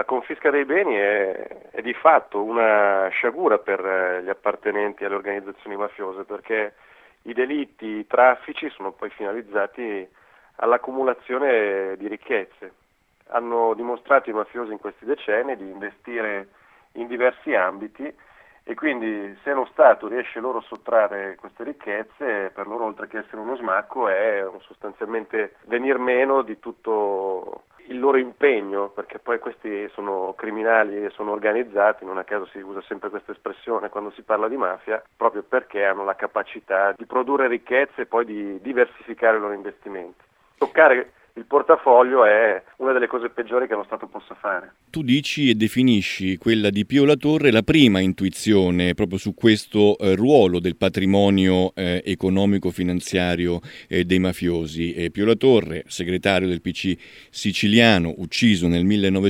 confisca dei beni è di fatto una sciagura per gli appartenenti alle organizzazioni mafiose, perché i delitti, i traffici sono poi finalizzati all'accumulazione di ricchezze. Hanno dimostrato i mafiosi in questi decenni di investire in diversi ambiti e quindi se lo Stato riesce loro a sottrarre queste ricchezze, per loro oltre che essere uno smacco è sostanzialmente venir meno di tutto il loro impegno, perché poi questi sono criminali e sono organizzati, non a caso si usa sempre questa espressione quando si parla di mafia, proprio perché hanno la capacità di produrre ricchezze e poi di diversificare i loro investimenti. Toccare il portafoglio è una delle cose peggiori che lo Stato possa fare. Tu dici e definisci quella di Pio La Torre la prima intuizione proprio su questo ruolo del patrimonio economico-finanziario dei mafiosi. Pio La Torre, segretario del PC siciliano, ucciso nel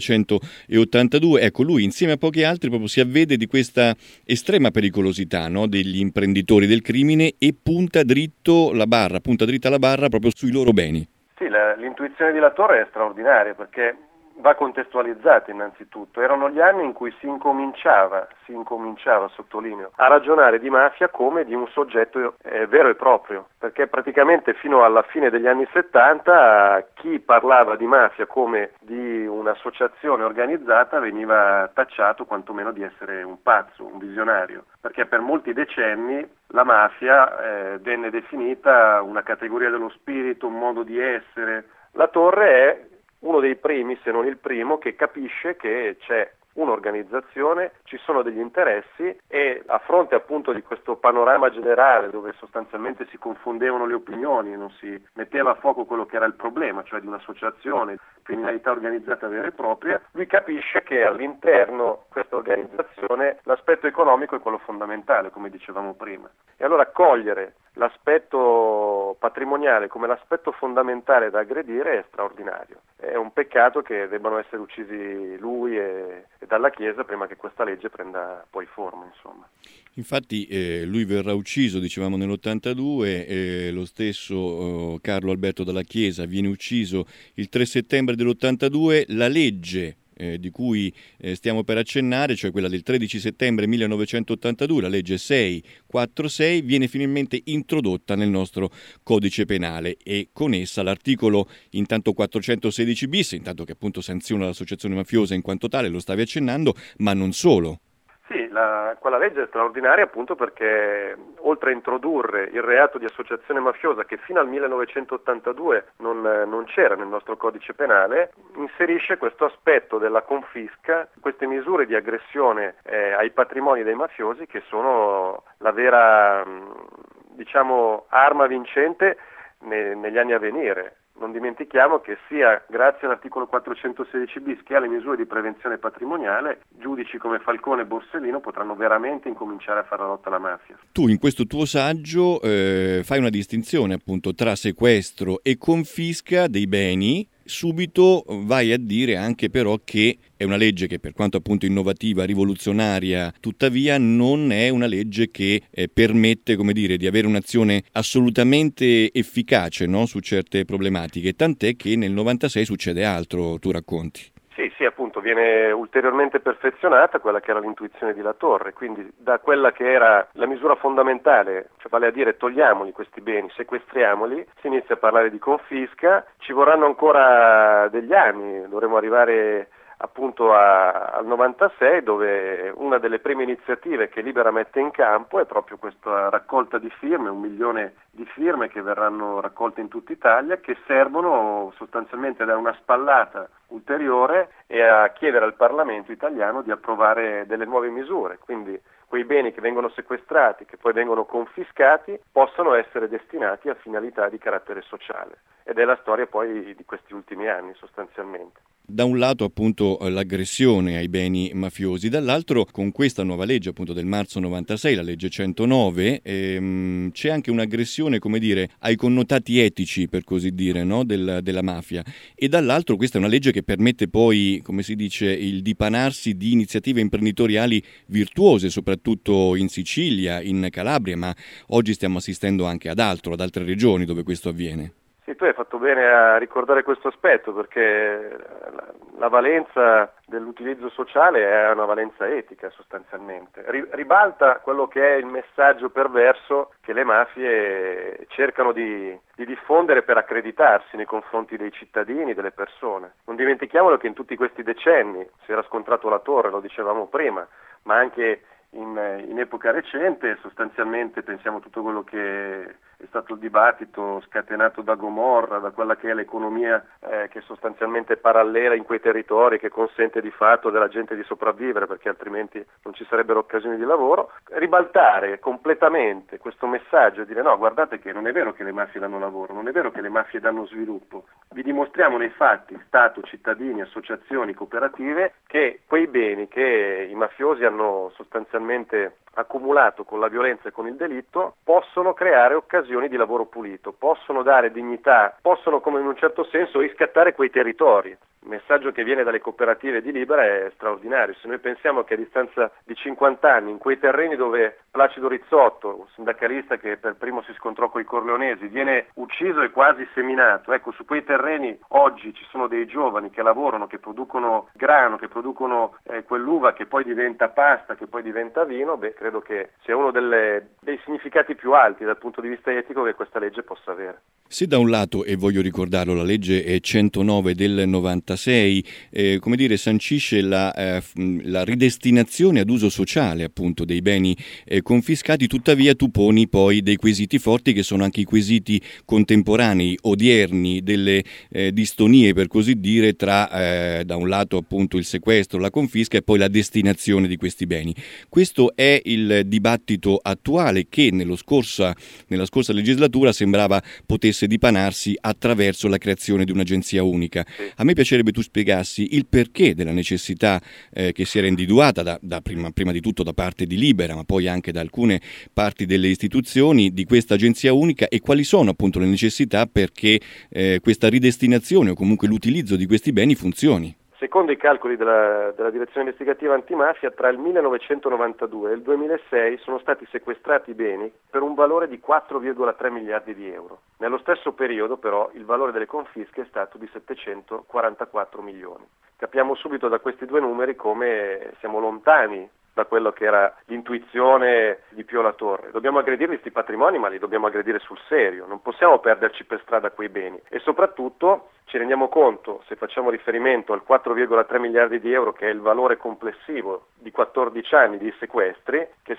1982, ecco, lui insieme a pochi altri proprio si avvede di questa estrema pericolosità, no, degli imprenditori del crimine e punta dritta la barra proprio sui loro beni. Sì, l'intuizione di La Torre è straordinaria perché va contestualizzata innanzitutto. Erano gli anni in cui si incominciava, sottolineo, a ragionare di mafia come di un soggetto vero e proprio, perché praticamente fino alla fine degli anni 70 chi parlava di mafia come di un'associazione organizzata veniva tacciato quantomeno di essere un pazzo, un visionario, perché per molti decenni la mafia venne definita una categoria dello spirito, un modo di essere. La Torre è uno dei primi, se non il primo, che capisce che c'è un'organizzazione, ci sono degli interessi e a fronte appunto di questo panorama generale dove sostanzialmente si confondevano le opinioni e non si metteva a fuoco quello che era il problema, cioè di un'associazione, criminalità organizzata vera e propria, lui capisce che all'interno di questa organizzazione l'aspetto economico è quello fondamentale, come dicevamo prima. E allora cogliere l'aspetto patrimoniale come l'aspetto fondamentale da aggredire è straordinario. È un peccato che debbano essere uccisi lui e dalla Chiesa prima che questa legge prenda poi forma, insomma. Infatti lui verrà ucciso, dicevamo, nell'82, lo stesso Carlo Alberto Dalla Chiesa viene ucciso il 3 settembre dell'82, la legge di cui stiamo per accennare, cioè quella del 13 settembre 1982, la legge 646, viene finalmente introdotta nel nostro codice penale e con essa l'articolo intanto 416 bis, intanto che appunto sanziona l'associazione mafiosa in quanto tale, lo stavi accennando, ma non solo. Sì, quella legge è straordinaria appunto perché oltre a introdurre il reato di associazione mafiosa che fino al 1982 non c'era nel nostro codice penale, inserisce questo aspetto della confisca, queste misure di aggressione ai patrimoni dei mafiosi che sono la vera arma vincente negli anni a venire. Non dimentichiamo che sia grazie all'articolo 416 bis che alle misure di prevenzione patrimoniale, giudici come Falcone e Borsellino potranno veramente incominciare a fare la lotta alla mafia. Tu in questo tuo saggio fai una distinzione appunto tra sequestro e confisca dei beni. Subito vai a dire anche però che è una legge che per quanto appunto innovativa, rivoluzionaria, tuttavia non è una legge che permette, come dire, di avere un'azione assolutamente efficace, no? Su certe problematiche, tant'è che nel 96 succede altro, tu racconti. Sì, appunto, viene ulteriormente perfezionata quella che era l'intuizione di La Torre, quindi da quella che era la misura fondamentale, cioè vale a dire togliamoli questi beni, sequestriamoli, si inizia a parlare di confisca, ci vorranno ancora degli anni, dovremo arrivare appunto al 96 dove una delle prime iniziative che Libera mette in campo è proprio questa raccolta di firme, 1 milione di firme che verranno raccolte in tutta Italia che servono sostanzialmente a dare una spallata ulteriore e a chiedere al Parlamento italiano di approvare delle nuove misure, quindi quei beni che vengono sequestrati, che poi vengono confiscati, possono essere destinati a finalità di carattere sociale ed è la storia poi di questi ultimi anni sostanzialmente. Da un lato appunto l'aggressione ai beni mafiosi, dall'altro con questa nuova legge appunto del marzo 96, la legge 109, c'è anche un'aggressione, come dire, ai connotati etici, per così dire, no? della mafia, e dall'altro questa è una legge che permette poi, come si dice, il dipanarsi di iniziative imprenditoriali virtuose, soprattutto in Sicilia, in Calabria, ma oggi stiamo assistendo anche ad altre regioni dove questo avviene. Sì, tu hai fatto bene a ricordare questo aspetto, perché la valenza dell'utilizzo sociale è una valenza etica sostanzialmente. Ribalta quello che è il messaggio perverso che le mafie cercano di diffondere per accreditarsi nei confronti dei cittadini, delle persone. Non dimentichiamolo che in tutti questi decenni si era scontrato la torre, lo dicevamo prima, ma anche in epoca recente, sostanzialmente pensiamo a tutto quello che è stato il dibattito scatenato da Gomorra, da quella che è l'economia che sostanzialmente è parallela in quei territori, che consente di fatto della gente di sopravvivere, perché altrimenti non ci sarebbero occasioni di lavoro. Ribaltare completamente questo messaggio e dire no, guardate che non è vero che le mafie danno lavoro, non è vero che le mafie danno sviluppo, vi dimostriamo nei fatti, Stato, cittadini, associazioni, cooperative, che quei beni che i mafiosi hanno sostanzialmente accumulato con la violenza e con il delitto possono creare occasioni di lavoro pulito, possono dare dignità, possono, come in un certo senso, riscattare quei territori. Il messaggio che viene dalle cooperative di Libera è straordinario. Se noi pensiamo che a distanza di 50 anni, in quei terreni dove Placido Rizzotto, un sindacalista che per primo si scontrò con i corleonesi, viene ucciso e quasi seminato, ecco, su quei terreni oggi ci sono dei giovani che lavorano, che producono grano, che producono quell'uva che poi diventa pasta, che poi diventa vino. Credo che sia uno dei significati più alti dal punto di vista etico che questa legge possa avere. Se da un lato, e voglio ricordarlo, la legge è 109 del 96, come dire, sancisce la ridestinazione ad uso sociale appunto dei beni confiscati, tuttavia tu poni poi dei quesiti forti che sono anche i quesiti contemporanei, odierni, delle distonie per così dire tra da un lato appunto il sequestro, la confisca e poi la destinazione di questi beni. Questo è il dibattito attuale che nella scorsa legislatura sembrava potesse dipanarsi attraverso la creazione di un'agenzia unica. A me piacerebbe tu spiegassi il perché della necessità che si era individuata prima di tutto da parte di Libera, ma poi anche da alcune parti delle istituzioni, di questa agenzia unica, e quali sono appunto le necessità perché questa ridestinazione o comunque l'utilizzo di questi beni funzioni. Secondo i calcoli della Direzione Investigativa Antimafia, tra il 1992 e il 2006 sono stati sequestrati beni per un valore di 4,3 miliardi di euro. Nello stesso periodo, però, il valore delle confische è stato di 744 milioni. Capiamo subito da questi due numeri come siamo lontani da quello che era l'intuizione di Pio La Torre. Dobbiamo aggredire questi patrimoni, ma li dobbiamo aggredire sul serio, non possiamo perderci per strada quei beni. E soprattutto ci rendiamo conto, se facciamo riferimento al 4,3 miliardi di euro, che è il valore complessivo di 14 anni di sequestri, che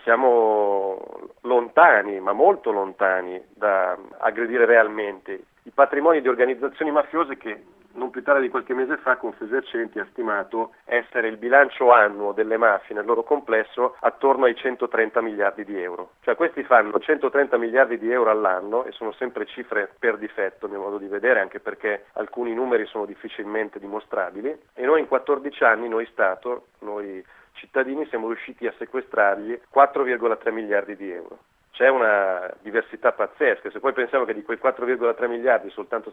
siamo lontani, ma molto lontani, da aggredire realmente i patrimoni di organizzazioni mafiose che non più tardi di qualche mese fa Confesercenti ha stimato essere il bilancio annuo delle mafie nel loro complesso attorno ai 130 miliardi di euro. Cioè questi fanno 130 miliardi di euro all'anno e sono sempre cifre per difetto, a mio modo di vedere, anche perché alcuni numeri sono difficilmente dimostrabili, e noi in 14 anni, noi Stato, noi cittadini, siamo riusciti a sequestrargli 4,3 miliardi di euro. C'è una diversità pazzesca. Se poi pensiamo che di quei 4,3 miliardi soltanto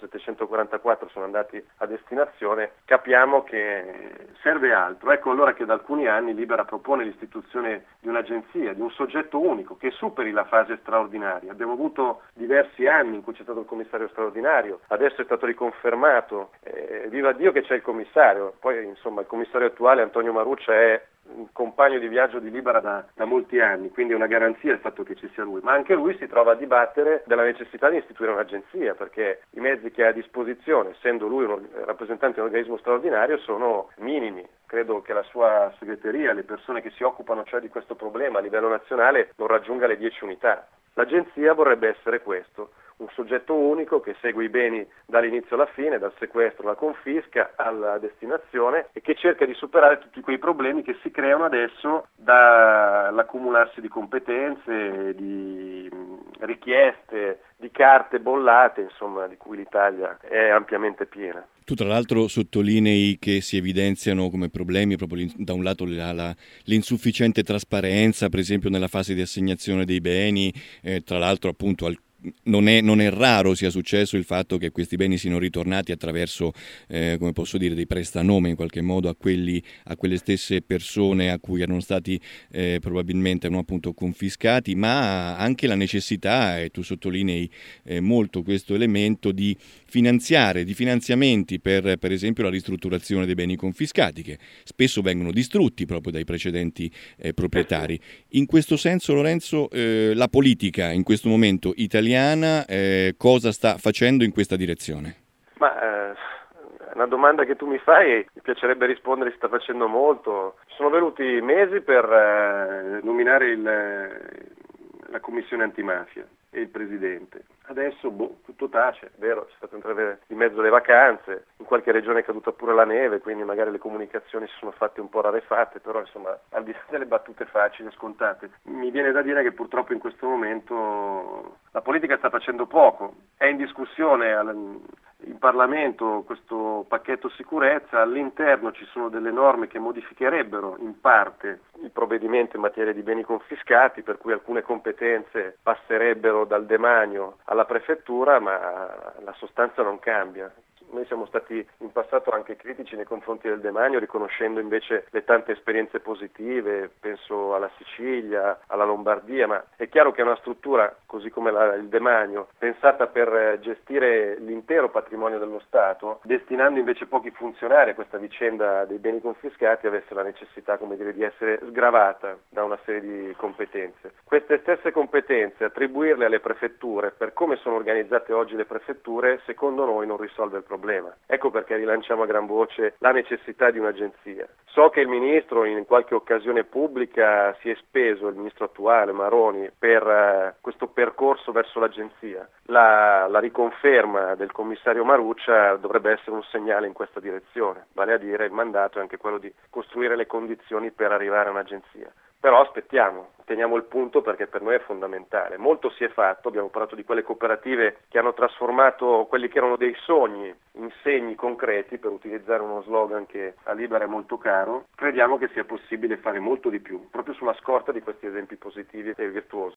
744 sono andati a destinazione, capiamo che serve altro. Ecco allora che da alcuni anni Libera propone l'istituzione di un'agenzia, di un soggetto unico che superi la fase straordinaria. Abbiamo avuto diversi anni in cui c'è stato il commissario straordinario, adesso è stato riconfermato, viva Dio che c'è il commissario. Poi insomma il commissario attuale Antonio Maruccia è un compagno di viaggio di Libera da molti anni, quindi è una garanzia il fatto che ci sia lui, ma anche lui si trova a dibattere della necessità di istituire un'agenzia, perché i mezzi che ha a disposizione, essendo lui un rappresentante di un organismo straordinario, sono minimi. Credo che la sua segreteria, le persone che si occupano cioè di questo problema a livello nazionale, non raggiunga le 10 unità. L'agenzia vorrebbe essere questo, un soggetto unico che segue i beni dall'inizio alla fine, dal sequestro alla confisca alla destinazione, e che cerca di superare tutti quei problemi che si creano adesso dall'accumularsi di competenze, di richieste, di carte bollate, insomma, di cui l'Italia è ampiamente piena. Tu tra l'altro sottolinei che si evidenziano come problemi proprio da un lato l'insufficiente trasparenza, per esempio nella fase di assegnazione dei beni, tra l'altro appunto non è raro sia successo il fatto che questi beni siano ritornati attraverso, come posso dire, dei prestanome in qualche modo a quelle stesse persone a cui erano stati probabilmente appunto confiscati, ma anche la necessità, e tu sottolinei molto questo elemento, di finanziamenti per esempio la ristrutturazione dei beni confiscati, che spesso vengono distrutti proprio dai precedenti proprietari. In questo senso, Lorenzo, la politica in questo momento italiana cosa sta facendo in questa direzione? Ma una domanda che tu mi fai, mi piacerebbe rispondere, si sta facendo molto. Sono venuti mesi per nominare la commissione antimafia e il presidente. Adesso tutto tace, è vero, c'è stato entrare di mezzo le vacanze, in qualche regione è caduta pure la neve, quindi magari le comunicazioni si sono fatte un po' rarefatte, però insomma al di là delle battute facili e scontate, mi viene da dire che purtroppo in questo momento la politica sta facendo poco. È in discussione in Parlamento questo pacchetto sicurezza, all'interno ci sono delle norme che modificherebbero in parte il provvedimento in materia di beni confiscati, per cui alcune competenze passerebbero dal demanio alla prefettura, ma la sostanza non cambia. Noi siamo stati in passato anche critici nei confronti del demanio, riconoscendo invece le tante esperienze positive, penso alla Sicilia, alla Lombardia, ma è chiaro che è una struttura, così come il demanio, pensata per gestire l'intero patrimonio dello Stato, destinando invece pochi funzionari a questa vicenda dei beni confiscati, avesse la necessità, come dire, di essere sgravata da una serie di competenze. Queste stesse competenze, attribuirle alle prefetture, per come sono organizzate oggi le prefetture, secondo noi non risolve il problema. Ecco perché rilanciamo a gran voce la necessità di un'agenzia. So che il Ministro in qualche occasione pubblica si è speso, il Ministro attuale Maroni, per questo percorso verso l'agenzia. La riconferma del Commissario Maruccia dovrebbe essere un segnale in questa direzione, vale a dire il mandato è anche quello di costruire le condizioni per arrivare a un'agenzia. Però aspettiamo, teniamo il punto perché per noi è fondamentale. Molto si è fatto, abbiamo parlato di quelle cooperative che hanno trasformato quelli che erano dei sogni in segni concreti, per utilizzare uno slogan che a Libera è molto caro. Crediamo che sia possibile fare molto di più, proprio sulla scorta di questi esempi positivi e virtuosi.